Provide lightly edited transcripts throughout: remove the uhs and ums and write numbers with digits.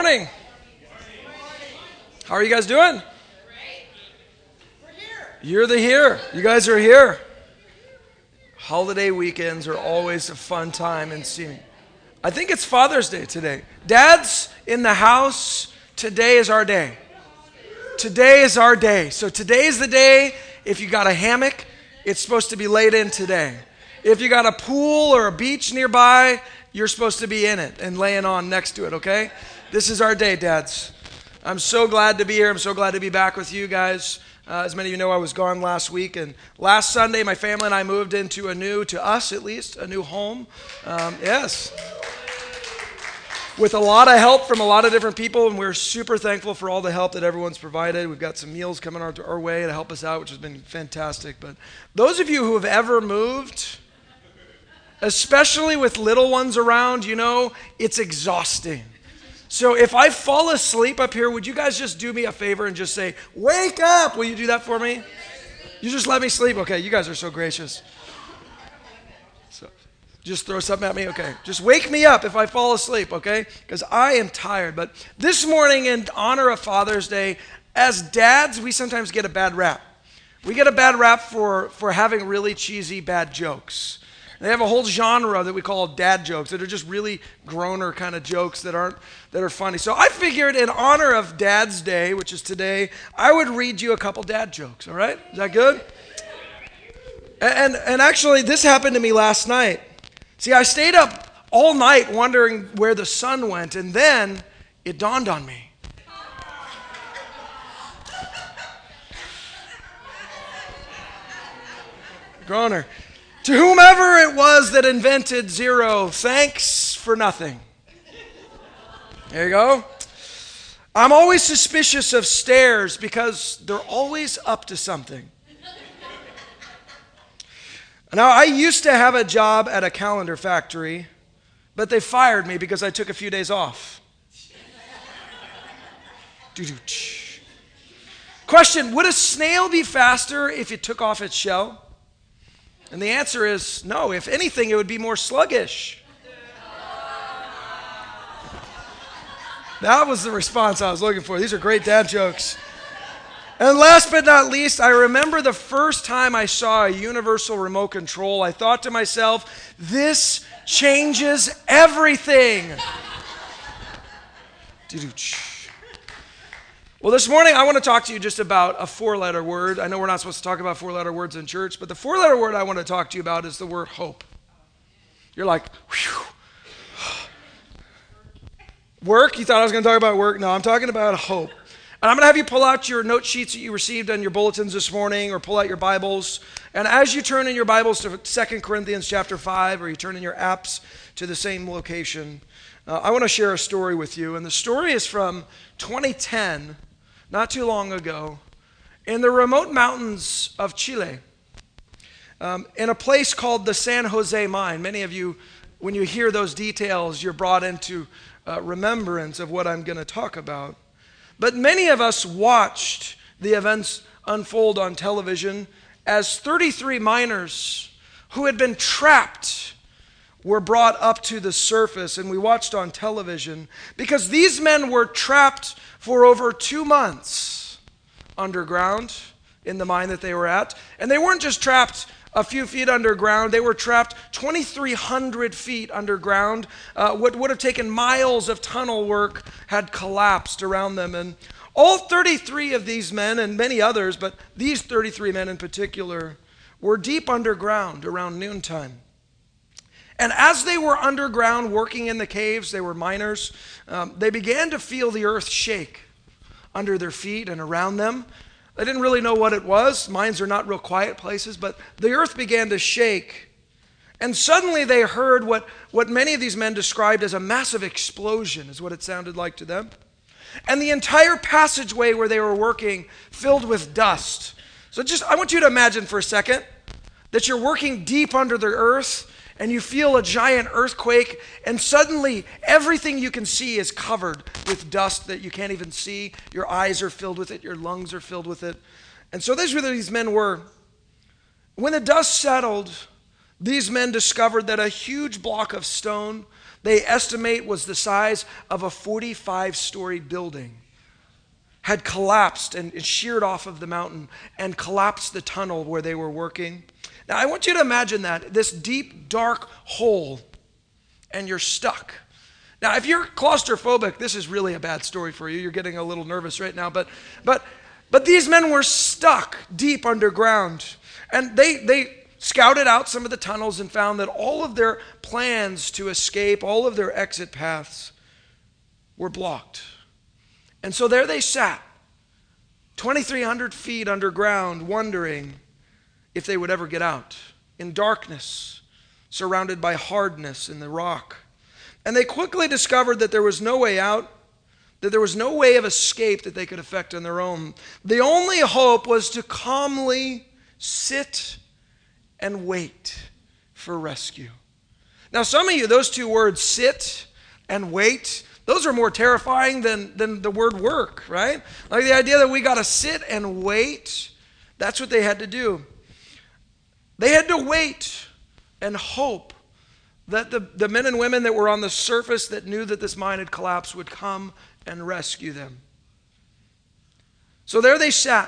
Morning. How are you guys doing? You're here. You guys are here. Holiday weekends are always a fun time in seeing. I think it's Father's Day today. Dads in the house, today is our day. Today is our day. So today is the day. If you got a hammock, it's supposed to be laid in today. If you got a pool or a beach nearby, you're supposed to be in it and laying on next to it, okay? This is our day, dads. I'm so glad to be here. I'm so glad to be back with you guys. As many of you know, I was gone last week, and last Sunday, my family and I moved into to us at least, a new home. Yes. With a lot of help from a lot of different people, and we're super thankful for all the help that everyone's provided. We've got some meals coming our way to help us out, which has been fantastic. But those of you who have ever moved, especially with little ones around, you know, it's exhausting. So if I fall asleep up here, would you guys just do me a favor and just say, wake up? Will you do that for me? You just let me sleep? Okay, you guys are so gracious. So just throw something at me? Okay. Just wake me up if I fall asleep, okay? Because I am tired. But this morning, in honor of Father's Day, as dads, we sometimes get a bad rap. We get a bad rap for having really cheesy bad jokes. They have a whole genre that we call dad jokes that are just really groaner kind of jokes that are funny. So I figured in honor of Dad's Day, which is today, I would read you a couple dad jokes, all right? Is that good? And actually, this happened to me last night. See, I stayed up all night wondering where the sun went, and then it dawned on me. Groaner. To whomever it was that invented zero, thanks for nothing. There you go. I'm always suspicious of stairs because they're always up to something. Now, I used to have a job at a calendar factory, but they fired me because I took a few days off. Question, would a snail be faster if it took off its shell? And the answer is no. If anything, it would be more sluggish. That was the response I was looking for. These are great dad jokes. And last but not least, I remember the first time I saw a universal remote control. I thought to myself, this changes everything. Well, this morning I want to talk to you just about a four-letter word. I know we're not supposed to talk about four-letter words in church, but the four-letter word I want to talk to you about is the word hope. You're like, whew. Work? You thought I was going to talk about work? No, I'm talking about hope. And I'm going to have you pull out your note sheets that you received on your bulletins this morning, or pull out your Bibles. And as you turn in your Bibles to 2 Corinthians chapter 5, or you turn in your apps to the same location, I want to share a story with you. And the story is from 2010, not too long ago, in the remote mountains of Chile, in a place called the San Jose Mine. Many of you, when you hear those details, you're brought into remembrance of what I'm going to talk about. But many of us watched the events unfold on television as 33 miners who had been trapped were brought up to the surface, and we watched on television because these men were trapped for over 2 months underground in the mine that they were at. And they weren't just trapped a few feet underground, they were trapped 2,300 feet underground. What would have taken miles of tunnel work had collapsed around them. And all 33 of these men, and many others, but these 33 men in particular, were deep underground around noontime. And as they were underground working in the caves, they were miners, they began to feel the earth shake under their feet and around them. They didn't really know what it was. Mines are not real quiet places, but the earth began to shake. And suddenly they heard what many of these men described as a massive explosion, is what it sounded like to them. And the entire passageway where they were working filled with dust. So I want you to imagine for a second that you're working deep under the earth, and you feel a giant earthquake, and suddenly everything you can see is covered with dust that you can't even see. Your eyes are filled with it. Your lungs are filled with it. And so that's where these men were. When the dust settled, these men discovered that a huge block of stone they estimate was the size of a 45-story building, had collapsed and sheared off of the mountain and collapsed the tunnel where they were working. Now, I want you to imagine that, this deep, dark hole, and you're stuck. Now, if you're claustrophobic, this is really a bad story for you. You're getting a little nervous right now, but these men were stuck deep underground, and they scouted out some of the tunnels and found that all of their plans to escape, all of their exit paths were blocked. And so there they sat, 2,300 feet underground, wondering if they would ever get out, in darkness, surrounded by hardness in the rock. And they quickly discovered that there was no way out, that there was no way of escape that they could effect on their own. The only hope was to calmly sit and wait for rescue. Now, some of you, those two words, sit and wait, those are more terrifying than the word work, right? Like the idea that we got to sit and wait, that's what they had to do. They had to wait and hope that the men and women that were on the surface that knew that this mine had collapsed would come and rescue them. So there they sat,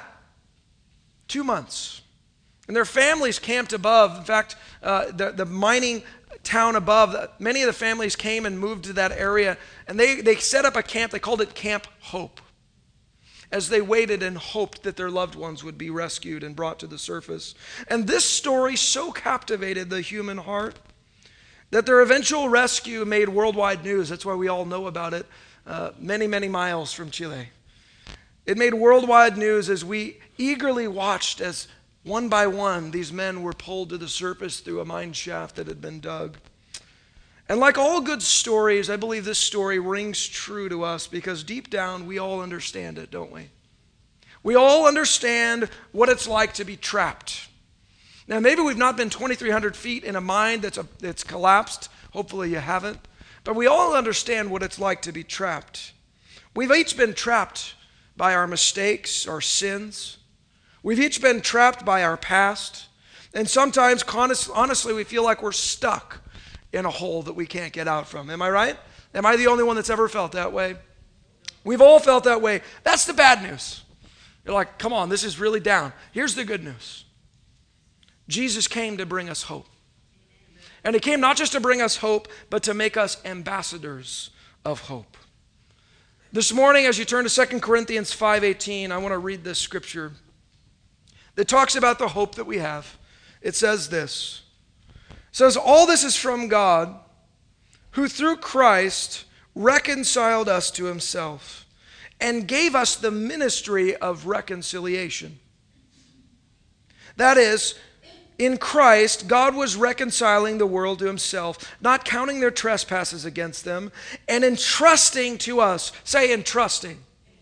2 months. And their families camped above. In fact, the mining town above, many of the families came and moved to that area. And they set up a camp. They called it Camp Hope, as they waited and hoped that their loved ones would be rescued and brought to the surface. And this story so captivated the human heart that their eventual rescue made worldwide news. That's why we all know about it many, many miles from Chile. It made worldwide news as we eagerly watched as one by one these men were pulled to the surface through a mine shaft that had been dug. And like all good stories, I believe this story rings true to us because deep down we all understand it, don't we? We all understand what it's like to be trapped. Now, maybe we've not been 2,300 feet in a mine that's collapsed. Hopefully you haven't. But we all understand what it's like to be trapped. We've each been trapped by our mistakes, our sins. We've each been trapped by our past. And sometimes, honestly, we feel like we're stuck in a hole that we can't get out from. Am I right? Am I the only one that's ever felt that way? We've all felt that way. That's the bad news. You're like, come on, this is really down. Here's the good news. Jesus came to bring us hope. And he came not just to bring us hope, but to make us ambassadors of hope. This morning, as you turn to 2 Corinthians 5:18, I want to read this scripture that talks about the hope that we have. It says this. It says, all this is from God, who through Christ reconciled us to himself and gave us the ministry of reconciliation. That is, in Christ, God was reconciling the world to himself, not counting their trespasses against them, and entrusting to us, say entrusting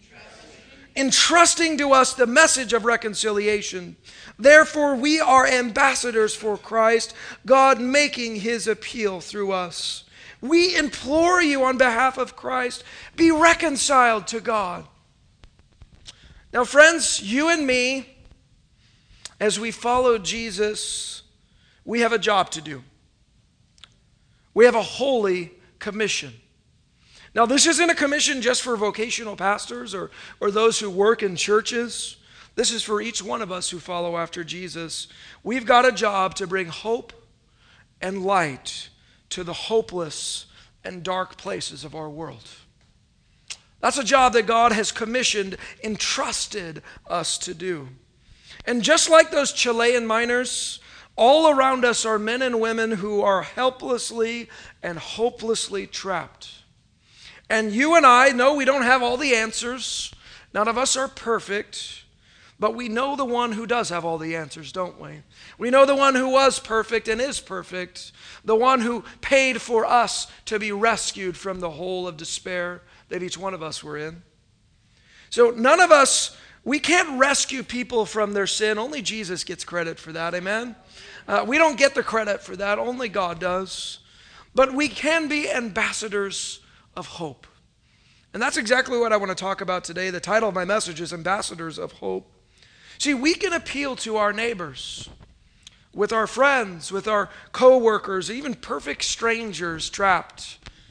to us the message of reconciliation. Therefore, we are ambassadors for Christ, God making his appeal through us. We implore you on behalf of Christ, be reconciled to God. Now, friends, you and me, as we follow Jesus, we have a job to do. We have a holy commission. Now, this isn't a commission just for vocational pastors or those who work in churches. This is for each one of us who follow after Jesus. We've got a job to bring hope and light to the hopeless and dark places of our world. That's a job that God has commissioned, entrusted us to do. And just like those Chilean miners, all around us are men and women who are helplessly and hopelessly trapped. And you and I know we don't have all the answers. None of us are perfect. But we know the one who does have all the answers, don't we? We know the one who was perfect and is perfect. The one who paid for us to be rescued from the hole of despair that each one of us were in. So none of us, we can't rescue people from their sin. Only Jesus gets credit for that, amen? We don't get the credit for that. Only God does. But we can be ambassadors of hope. And that's exactly what I want to talk about today. The title of my message is Ambassadors of Hope. See, we can appeal to our neighbors, with our friends, with our co-workers, even perfect strangers trapped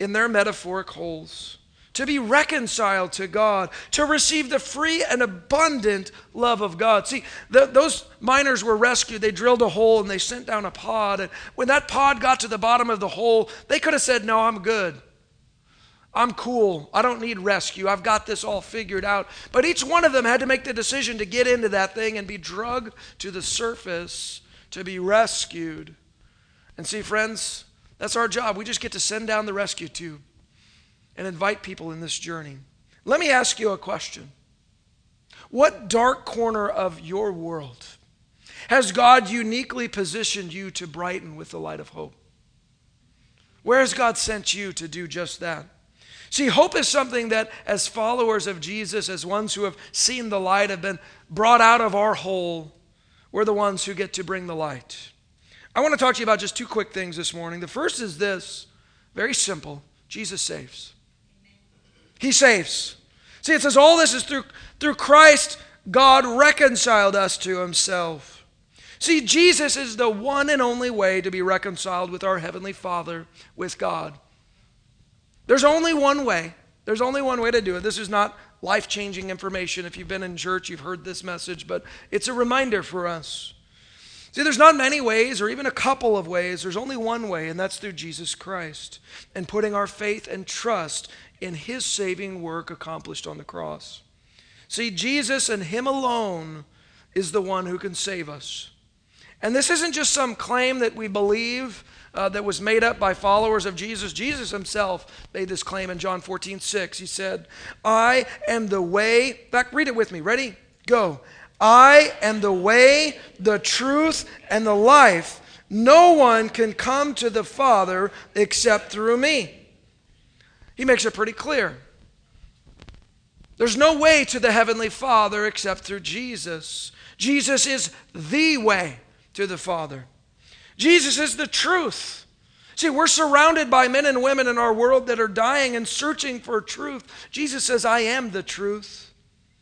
in their metaphoric holes, to be reconciled to God, to receive the free and abundant love of God. See, those miners were rescued. They drilled a hole and they sent down a pod. And when that pod got to the bottom of the hole, they could have said, no, I'm good. I'm cool. I don't need rescue. I've got this all figured out. But each one of them had to make the decision to get into that thing and be dragged to the surface to be rescued. And see, friends, that's our job. We just get to send down the rescue tube and invite people in this journey. Let me ask you a question. What dark corner of your world has God uniquely positioned you to brighten with the light of hope? Where has God sent you to do just that? See, hope is something that as followers of Jesus, as ones who have seen the light, have been brought out of our hole, we're the ones who get to bring the light. I want to talk to you about just two quick things this morning. The first is this, very simple. Jesus saves. He saves. See, it says all this is through Christ, God reconciled us to himself. See, Jesus is the one and only way to be reconciled with our Heavenly Father, with God. There's only one way. There's only one way to do it. This is not life-changing information. If you've been in church, you've heard this message, but it's a reminder for us. See, there's not many ways or even a couple of ways. There's only one way, and that's through Jesus Christ and putting our faith and trust in his saving work accomplished on the cross. See, Jesus and him alone is the one who can save us. And this isn't just some claim that we believe that was made up by followers of Jesus. Jesus himself made this claim in John 14:6. He said, I am the way. In fact, read it with me. Ready? Go. I am the way, the truth, and the life. No one can come to the Father except through me. He makes it pretty clear. There's no way to the Heavenly Father except through Jesus. Jesus is the way to the Father. Jesus is the truth. See, we're surrounded by men and women in our world that are dying and searching for truth. Jesus says, I am the truth.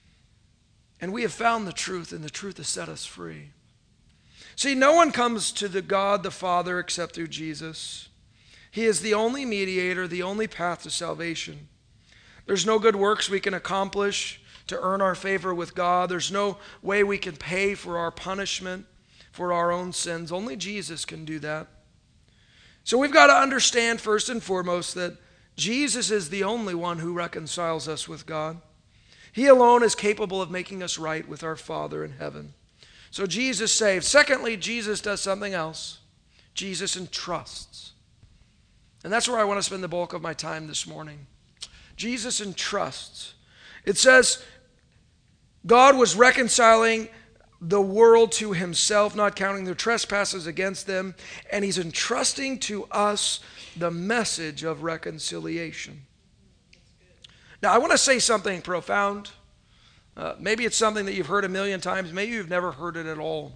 And we have found the truth, and the truth has set us free. See, no one comes to the God the Father except through Jesus. He is the only mediator, the only path to salvation. There's no good works we can accomplish to earn our favor with God. There's no way we can pay for our punishment, for our own sins. Only Jesus can do that. So we've got to understand first and foremost that Jesus is the only one who reconciles us with God. He alone is capable of making us right with our Father in heaven. So Jesus saves. Secondly, Jesus does something else. Jesus entrusts. And that's where I want to spend the bulk of my time this morning. Jesus entrusts. It says, God was reconciling the world to himself, not counting their trespasses against them, and he's entrusting to us the message of reconciliation. Now, I want to say something profound. Maybe it's something that you've heard a million times. Maybe you've never heard it at all.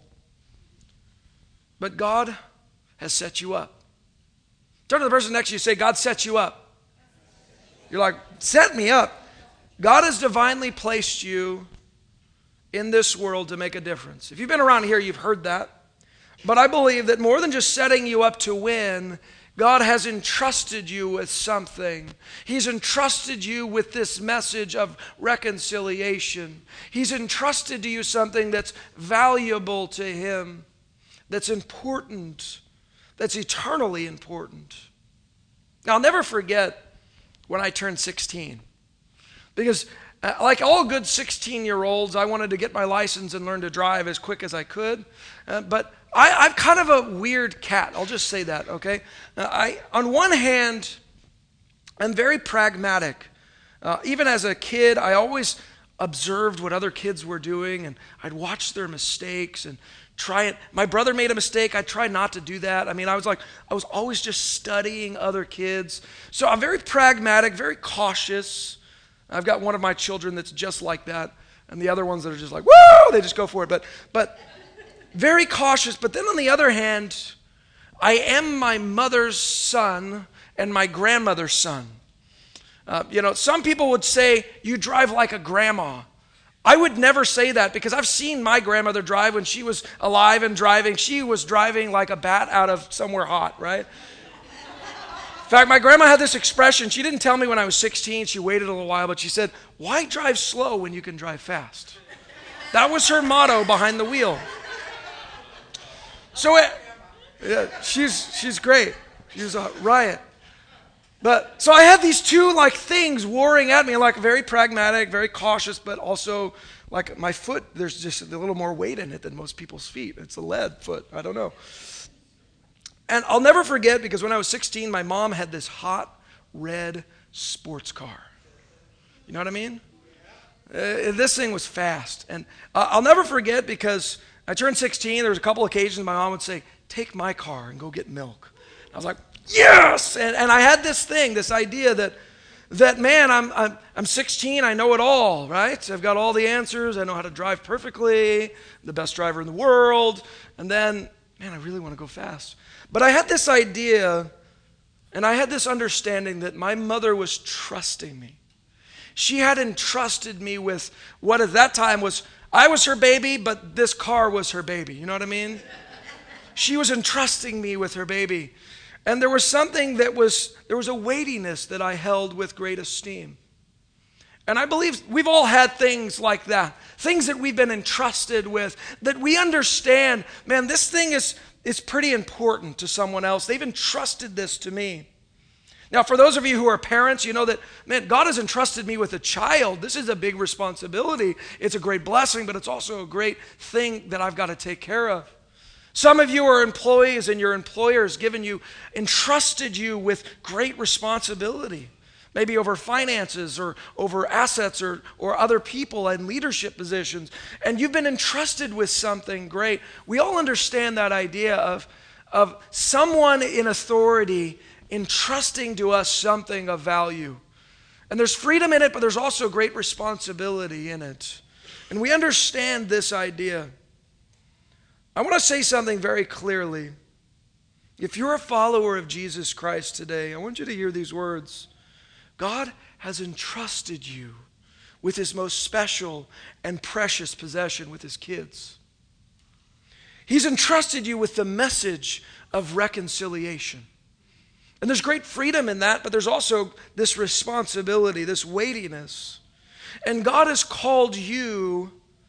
But God has set you up. Turn to the person next to you and say, God set you up. You're like, set me up. God has divinely placed you in this world to make a difference. If you've been around here, you've heard that. But I believe that more than just setting you up to win, God has entrusted you with something. He's entrusted you with this message of reconciliation. He's entrusted to you something that's valuable to him, that's important, that's eternally important. Now, I'll never forget when I turned 16. Because like all good 16-year-olds, I wanted to get my license and learn to drive as quick as I could. But I'm kind of a weird cat. I'll just say that, okay? On one hand, I'm very pragmatic. Even as a kid, I always observed what other kids were doing, and I'd watch their mistakes and try it. My brother made a mistake. I tried not to do that. I mean, I was always just studying other kids. So I'm very pragmatic, very cautious. I've got one of my children that's just like that, and the other ones that are just like, woo, they just go for it. But very cautious. But then on the other hand, I am my mother's son and my grandmother's son. Some people would say, you drive like a grandma. I would never say that because I've seen my grandmother drive when she was alive and driving. She was driving like a bat out of somewhere hot, right? fact, my grandma had this expression. She didn't tell me when I was 16. She waited a little while, but she said, "Why drive slow when you can drive fast?" That was her motto behind the wheel. So yeah, she's great. She's a riot. But so I had these two like things warring at me, like very pragmatic, very cautious, but also like my foot, there's just a little more weight in it than most people's feet. It's a lead foot. I don't know. And I'll never forget, because when I was 16, my mom had this hot red sports car. You know what I mean? This thing was fast. And I'll never forget, because I turned 16. There was a couple occasions my mom would say, "Take my car and go get milk." I was like, yes! And I had this thing, this idea that man, I'm 16, I know it all, right? I've got all the answers. I know how to drive perfectly, the best driver in the world. And then, man, I really want to go fast. But I had this idea, and I had this understanding that my mother was trusting me. She had entrusted me with what at that time was, I was her baby, but this car was her baby. You know what I mean? She was entrusting me with her baby. And there was something there was a weightiness that I held with great esteem. And I believe we've all had things like that. Things that we've been entrusted with, that we understand, man, this thing is pretty important to someone else. They've entrusted this to me. Now, for those of you who are parents, you know that, man, God has entrusted me with a child. This is a big responsibility. It's a great blessing, but it's also a great thing that I've got to take care of. Some of you are employees, and your employer has entrusted you with great responsibility, maybe over finances or over assets or other people in leadership positions, and you've been entrusted with something great. We all understand that idea of someone in authority entrusting to us something of value. And there's freedom in it, but there's also great responsibility in it. And we understand this idea. I want to say something very clearly. If you're a follower of Jesus Christ today, I want you to hear these words. God has entrusted you with his most special and precious possession, with his kids. He's entrusted you with the message of reconciliation. And there's great freedom in that, but there's also this responsibility, this weightiness. And God has called you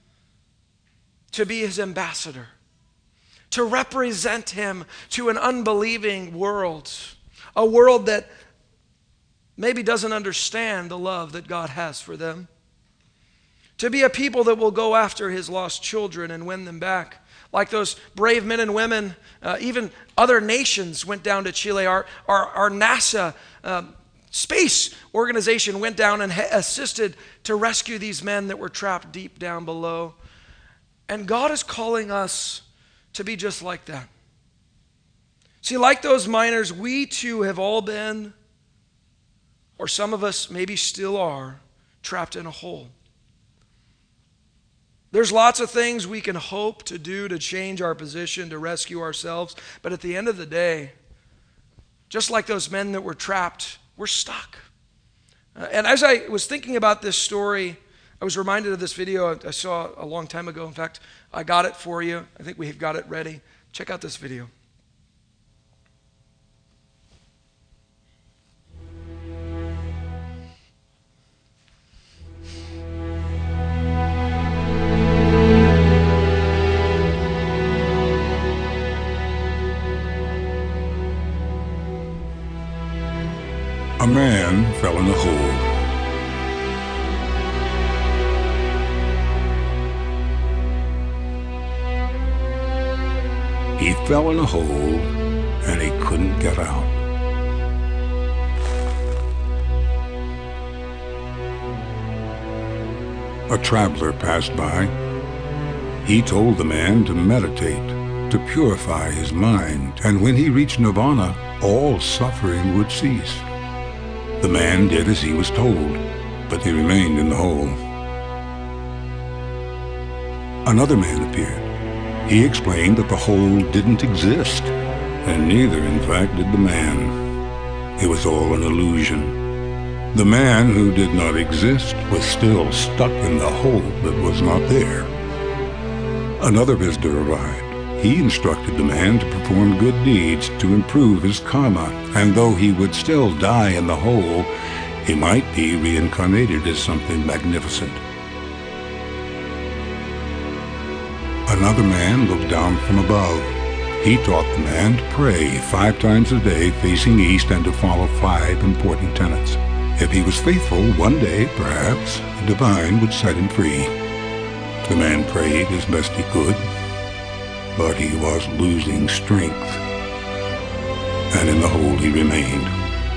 to be his ambassador, to represent him to an unbelieving world, a world that maybe doesn't understand the love that God has for them, to be a people that will go after his lost children and win them back. Like those brave men and women, even other nations went down to Chile. Our NASA space organization went down and assisted to rescue these men that were trapped deep down below. And God is calling us to be just like that. See, like those miners, we too have all been, or some of us maybe still are, trapped in a hole. There's lots of things we can hope to do to change our position, to rescue ourselves, but at the end of the day, just like those men that were trapped, we're stuck. And as I was thinking about this story, I was reminded of this video I saw a long time ago. In fact, I got it for you. I think we've got it ready. Check out this video. A man fell in a hole. He fell in a hole and he couldn't get out. A traveler passed by. He told the man to meditate, to purify his mind, and when he reached nirvana, all suffering would cease. The man did as he was told, but he remained in the hole. Another man appeared. He explained that the hole didn't exist, and neither, in fact, did the man. It was all an illusion. The man who did not exist was still stuck in the hole that was not there. Another visitor arrived. He instructed the man to perform good deeds to improve his karma, and though he would still die in the hole, he might be reincarnated as something magnificent. Another man looked down from above. He taught the man to pray 5 times a day facing east and to follow 5 important tenets. If he was faithful, one day, perhaps, the divine would set him free. The man prayed as best he could, but he was losing strength, and in the hole he remained.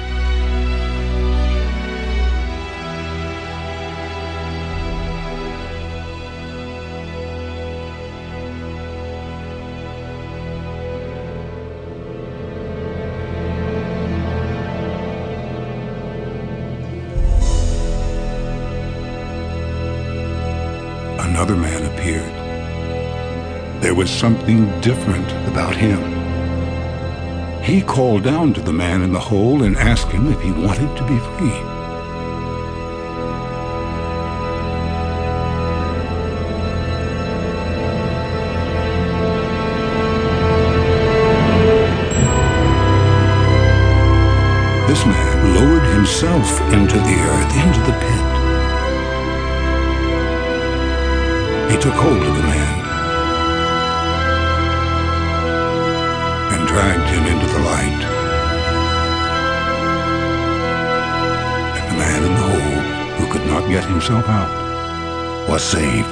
Another man appeared. There was something different about him. He called down to the man in the hole and asked him if he wanted to be free. This man lowered himself into the earth, into the pit. He took hold of the man and dragged him into the light. And the man in the hole, who could not get himself out, was saved.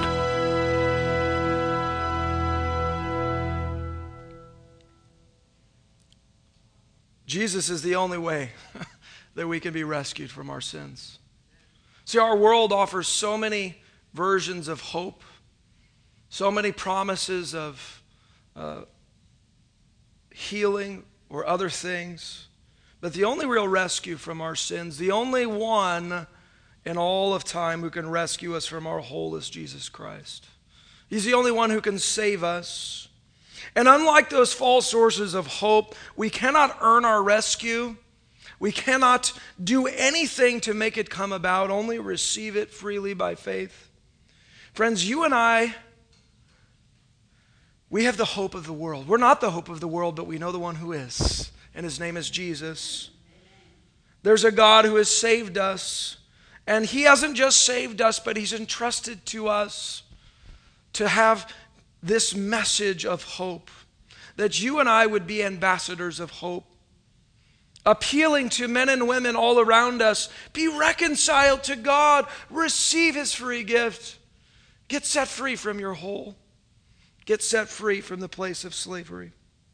Jesus is the only way that we can be rescued from our sins. See, our world offers so many versions of hope, so many promises of healing or other things. But the only real rescue from our sins, the only one in all of time who can rescue us from our hole is Jesus Christ. He's the only one who can save us. And unlike those false sources of hope, we cannot earn our rescue. We cannot do anything to make it come about, only receive it freely by faith. Friends, you and I, we have the hope of the world. We're not the hope of the world, but we know the one who is, and his name is Jesus. There's a God who has saved us, and he hasn't just saved us, but he's entrusted to us to have this message of hope, that you and I would be ambassadors of hope, appealing to men and women all around us, be reconciled to God, receive his free gift, get set free from your hole, get set free from the place of slavery.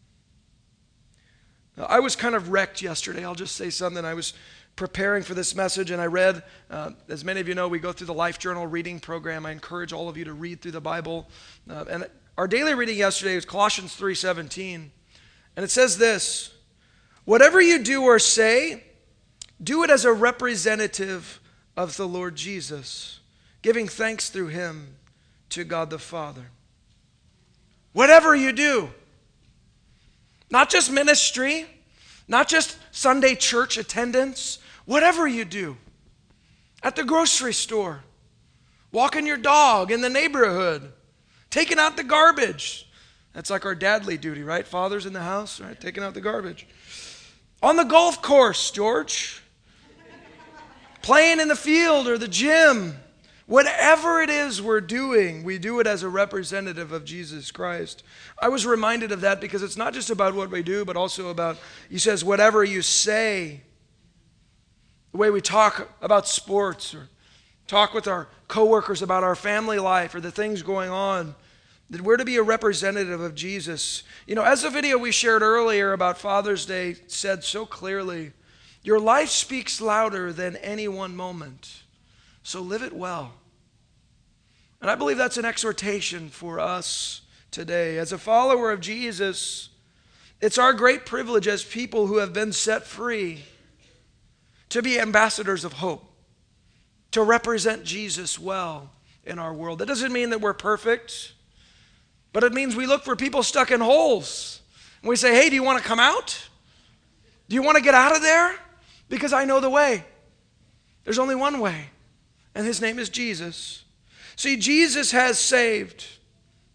Now, I was kind of wrecked yesterday. I'll just say something. I was preparing for this message, and I read, as many of you know, we go through the Life Journal reading program. I encourage all of you to read through the Bible. And our daily reading yesterday was Colossians 3:17. And it says this: whatever you do or say, do it as a representative of the Lord Jesus, giving thanks through him to God the Father. Whatever you do, not just ministry, not just Sunday church attendance, whatever you do, at the grocery store, walking your dog in the neighborhood, taking out the garbage. That's like our dadly duty, right? Fathers in the house, right? Taking out the garbage. On the golf course, George. Playing in the field or the gym. Whatever it is we're doing, we do it as a representative of Jesus Christ. I was reminded of that because it's not just about what we do, but also about, he says, whatever you say. The way we talk about sports or talk with our coworkers about our family life or the things going on, that we're to be a representative of Jesus. You know, as the video we shared earlier about Father's Day said so clearly, your life speaks louder than any one moment. So live it well. And I believe that's an exhortation for us today. As a follower of Jesus, it's our great privilege as people who have been set free to be ambassadors of hope, to represent Jesus well in our world. That doesn't mean that we're perfect, but it means we look for people stuck in holes. And we say, hey, do you want to come out? Do you want to get out of there? Because I know the way. There's only one way, and his name is Jesus. See, Jesus has saved.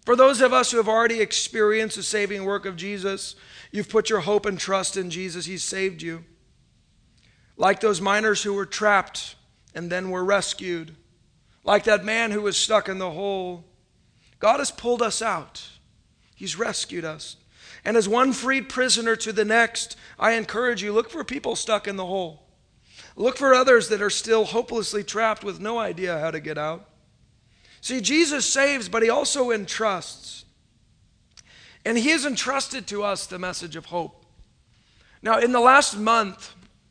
For those of us who have already experienced the saving work of Jesus, you've put your hope and trust in Jesus. He's saved you. Like those miners who were trapped and then were rescued. Like that man who was stuck in the hole. God has pulled us out. He's rescued us. And as one freed prisoner to the next, I encourage you, look for people stuck in the hole. Look for others that are still hopelessly trapped with no idea how to get out. See, Jesus saves, but he also entrusts. And he has entrusted to us the message of hope. Now, in the last month,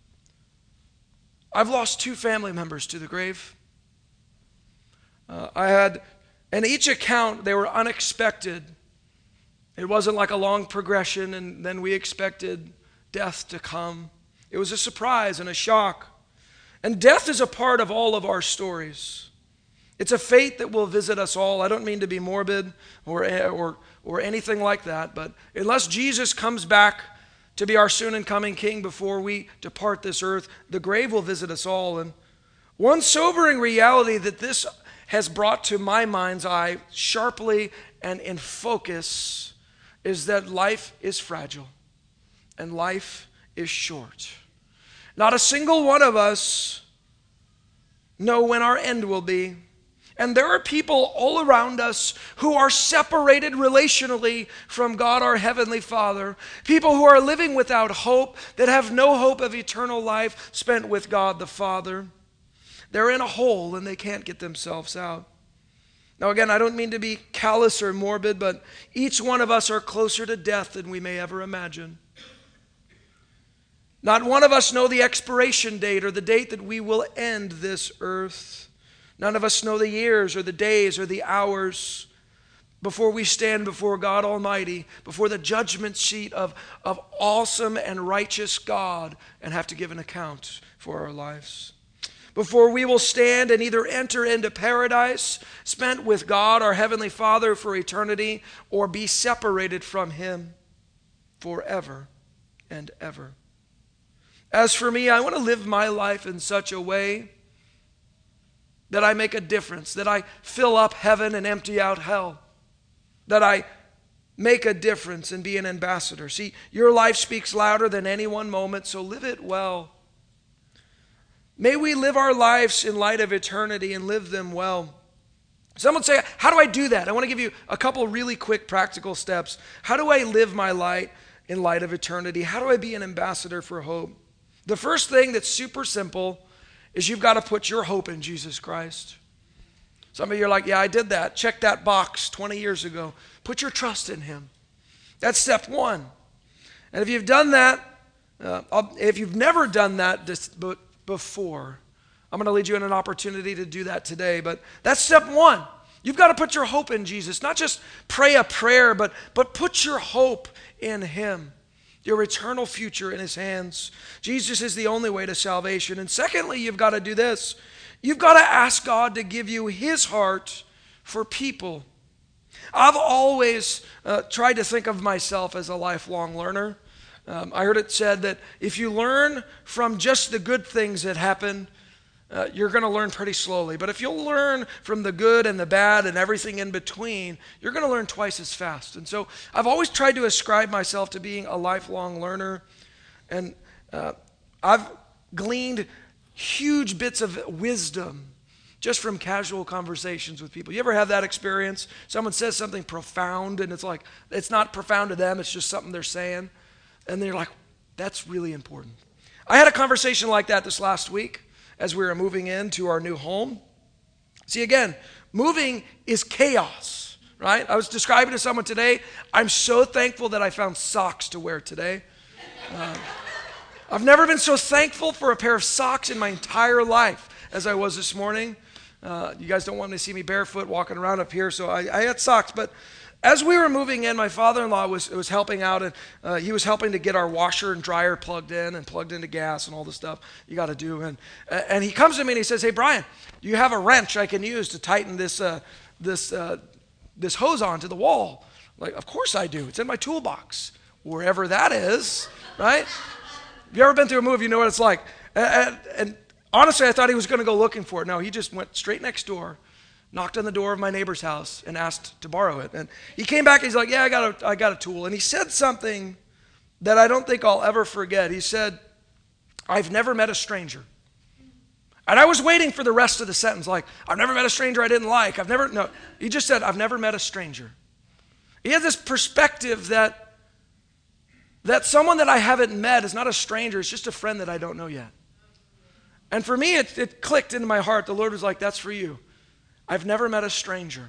I've lost 2 family members to the grave. In each account, they were unexpected. It wasn't like a long progression and then we expected death to come. It was a surprise and a shock. And death is a part of all of our stories. It's a fate that will visit us all. I don't mean to be morbid or anything like that, but unless Jesus comes back to be our soon and coming King before we depart this earth, the grave will visit us all. And one sobering reality that this has brought to my mind's eye sharply and in focus is that life is fragile and life is short. Not a single one of us know when our end will be. And there are people all around us who are separated relationally from God our Heavenly Father. People who are living without hope, that have no hope of eternal life spent with God the Father. They're in a hole and they can't get themselves out. Now again, I don't mean to be callous or morbid, but each one of us are closer to death than we may ever imagine. Not one of us know the expiration date or the date that we will end this earth. None of us know the years or the days or the hours before we stand before God Almighty, before the judgment seat of awesome and righteous God and have to give an account for our lives. Before we will stand and either enter into paradise, spent with God, our Heavenly Father for eternity, or be separated from Him forever and ever. As for me, I want to live my life in such a way that I make a difference, that I fill up heaven and empty out hell, that I make a difference and be an ambassador. See, your life speaks louder than any one moment, so live it well. May we live our lives in light of eternity and live them well. Someone say, how do I do that? I want to give you a couple really quick practical steps. How do I live my life in light of eternity? How do I be an ambassador for hope? The first thing that's super simple is you've got to put your hope in Jesus Christ. Some of you are like, yeah, I did that. Check that box 20 years ago. Put your trust in Him. That's step one. And if you've done that, if you've never done that before, I'm going to lead you in an opportunity to do that today. But that's step one. You've got to put your hope in Jesus. Not just pray a prayer, but put your hope in Him. Your eternal future in His hands. Jesus is the only way to salvation. And secondly, you've got to do this. You've got to ask God to give you His heart for people. I've always tried to think of myself as a lifelong learner. I heard it said that if you learn from just the good things that happen, you're going to learn pretty slowly. But if you'll learn from the good and the bad and everything in between, you're going to learn twice as fast. And so I've always tried to ascribe myself to being a lifelong learner. And I've gleaned huge bits of wisdom just from casual conversations with people. You ever have that experience? Someone says something profound and it's like, it's not profound to them, it's just something they're saying. And they're like, that's really important. I had a conversation like that this last week as we were moving into our new home. See, again, moving is chaos, right? I was describing to someone today, I'm so thankful that I found socks to wear today. I've never been so thankful for a pair of socks in my entire life as I was this morning. You guys don't want to see me barefoot walking around up here, so I had socks. But as we were moving in, my father-in-law was helping out, and he was helping to get our washer and dryer plugged in and plugged into gas and all the stuff you got to do. And he comes to me and he says, "Hey, Brian, do you have a wrench I can use to tighten this hose onto the wall?" Like, of course I do. It's in my toolbox, wherever that is, right? If you ever been through a move, you know what it's like. And honestly, I thought he was going to go looking for it. No, he just went straight next door knocked on the door of my neighbor's house and asked to borrow it. And he came back and he's like, yeah, I got a tool. And he said something that I don't think I'll ever forget. He said, I've never met a stranger. And I was waiting for the rest of the sentence, like, I've never met a stranger I didn't like. No. He just said, I've never met a stranger. He had this perspective that someone that I haven't met is not a stranger, it's just a friend that I don't know yet. And for me, it clicked into my heart. The Lord was like, that's for you. I've never met a stranger.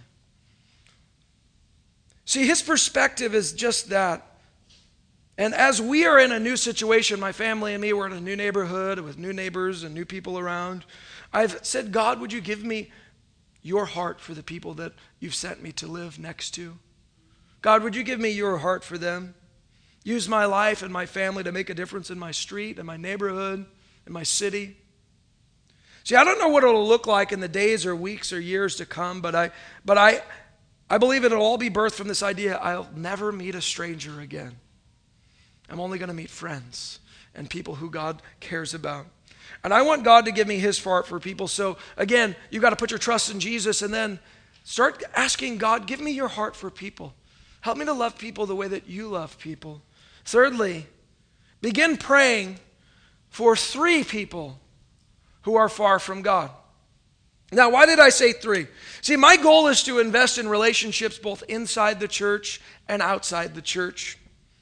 See, his perspective is just that. And as we are in a new situation, my family and me, we're in a new neighborhood with new neighbors and new people around. I've said, God, would you give me your heart for the people that you've sent me to live next to? God, would you give me your heart for them? Use my life and my family to make a difference in my street, in my neighborhood, in my city. See, I don't know what it'll look like in the days or weeks or years to come, but I believe it'll all be birthed from this idea, I'll never meet a stranger again. I'm only going to meet friends and people who God cares about. And I want God to give me his heart for people. So again, you've got to put your trust in Jesus and then start asking God, give me your heart for people. Help me to love people the way that you love people. Thirdly, begin praying for 3 people who are far from God. Now, why did I say 3? See, my goal is to invest in relationships both inside the church and outside the church.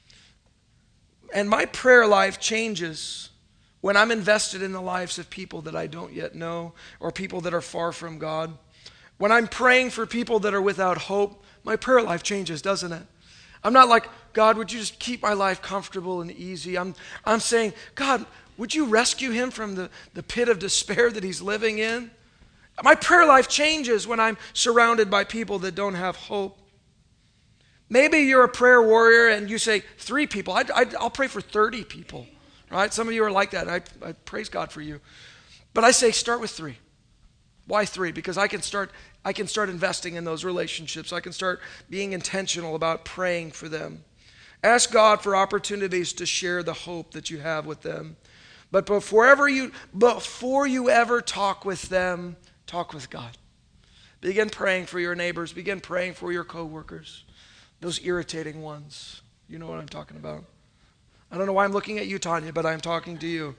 And my prayer life changes when I'm invested in the lives of people that I don't yet know or people that are far from God. When I'm praying for people that are without hope, my prayer life changes, doesn't it? I'm not like, God, would you just keep my life comfortable and easy? I'm saying, God, would you rescue him from the pit of despair that he's living in? My prayer life changes when I'm surrounded by people that don't have hope. Maybe you're a prayer warrior and you say 3 people. I'll pray for 30 people, right? Some of you are like that. And I praise God for you. But I say start with 3. Why 3? Because I can start investing in those relationships. I can start being intentional about praying for them. Ask God for opportunities to share the hope that you have with them. But before you ever talk with them, talk with God. Begin praying for your neighbors. Begin praying for your coworkers. Those irritating ones. You know what I'm talking about. I don't know why I'm looking at you, Tanya, but I'm talking to you.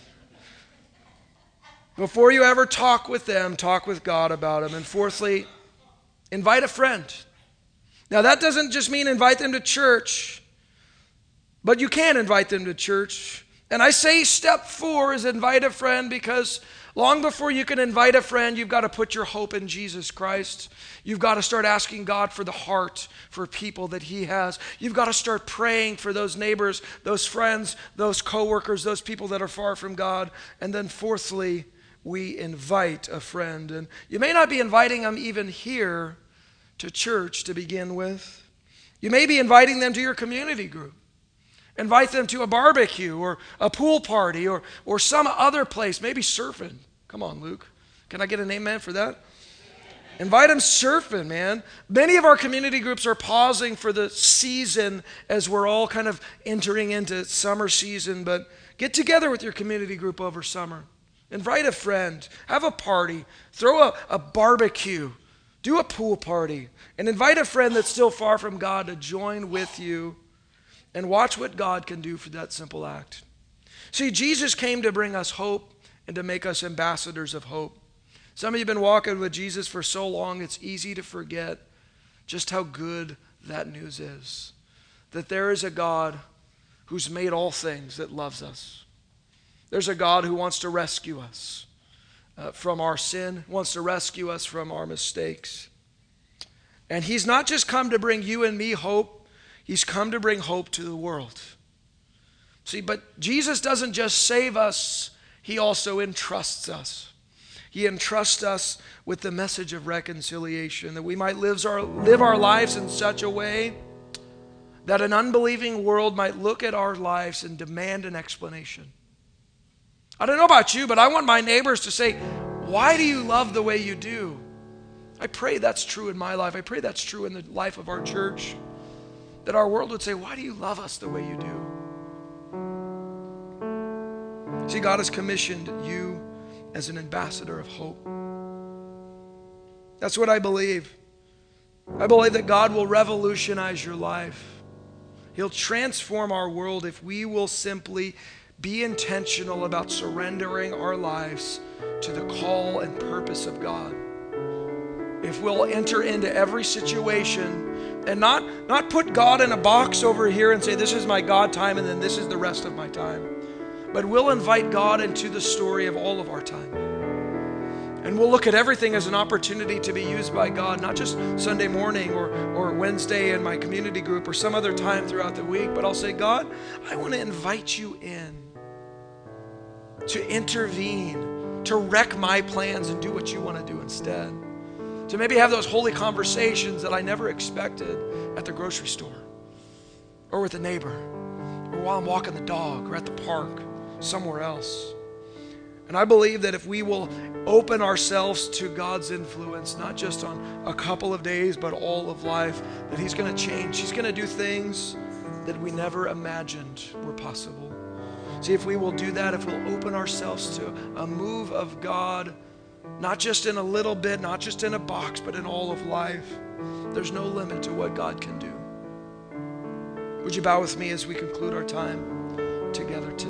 Before you ever talk with them, talk with God about them. And fourthly, invite a friend. Now that doesn't just mean invite them to church, but you can invite them to church. And I say step 4 is invite a friend because long before you can invite a friend, you've got to put your hope in Jesus Christ. You've got to start asking God for the heart for people that he has. You've got to start praying for those neighbors, those friends, those coworkers, those people that are far from God. And then fourthly, we invite a friend. And you may not be inviting them even here to church to begin with. You may be inviting them to your community group. Invite them to a barbecue or a pool party or some other place, maybe surfing. Come on, Luke. Can I get an amen for that? Invite them surfing, man. Many of our community groups are pausing for the season as we're all kind of entering into summer season, but get together with your community group over summer. Invite a friend. Have a party. Throw a barbecue. Do a pool party. And invite a friend that's still far from God to join with you. And watch what God can do for that simple act. See, Jesus came to bring us hope and to make us ambassadors of hope. Some of you have been walking with Jesus for so long, it's easy to forget just how good that news is. That there is a God who's made all things that loves us. There's a God who wants to rescue us from our sin, wants to rescue us from our mistakes. And he's not just come to bring you and me hope, he's come to bring hope to the world. See, but Jesus doesn't just save us, he also entrusts us. He entrusts us with the message of reconciliation, that we might live our lives in such a way that an unbelieving world might look at our lives and demand an explanation. I don't know about you, but I want my neighbors to say, why do you love the way you do? I pray that's true in my life. I pray that's true in the life of our church. That our world would say, why do you love us the way you do? See, God has commissioned you as an ambassador of hope. That's what I believe. I believe that God will revolutionize your life. He'll transform our world if we will simply be intentional about surrendering our lives to the call and purpose of God. If we'll enter into every situation and not put God in a box over here and say, this is my God time and then this is the rest of my time. But we'll invite God into the story of all of our time. And we'll look at everything as an opportunity to be used by God, not just Sunday morning or Wednesday in my community group or some other time throughout the week, but I'll say, God, I want to invite you in to intervene, to wreck my plans and do what you want to do instead. To maybe have those holy conversations that I never expected at the grocery store or with a neighbor or while I'm walking the dog or at the park, somewhere else. And I believe that if we will open ourselves to God's influence, not just on a couple of days, but all of life, that He's going to change. He's going to do things that we never imagined were possible. See, if we will do that, if we'll open ourselves to a move of God, not just in a little bit, not just in a box, but in all of life, there's no limit to what God can do. Would you bow with me as we conclude our time together today?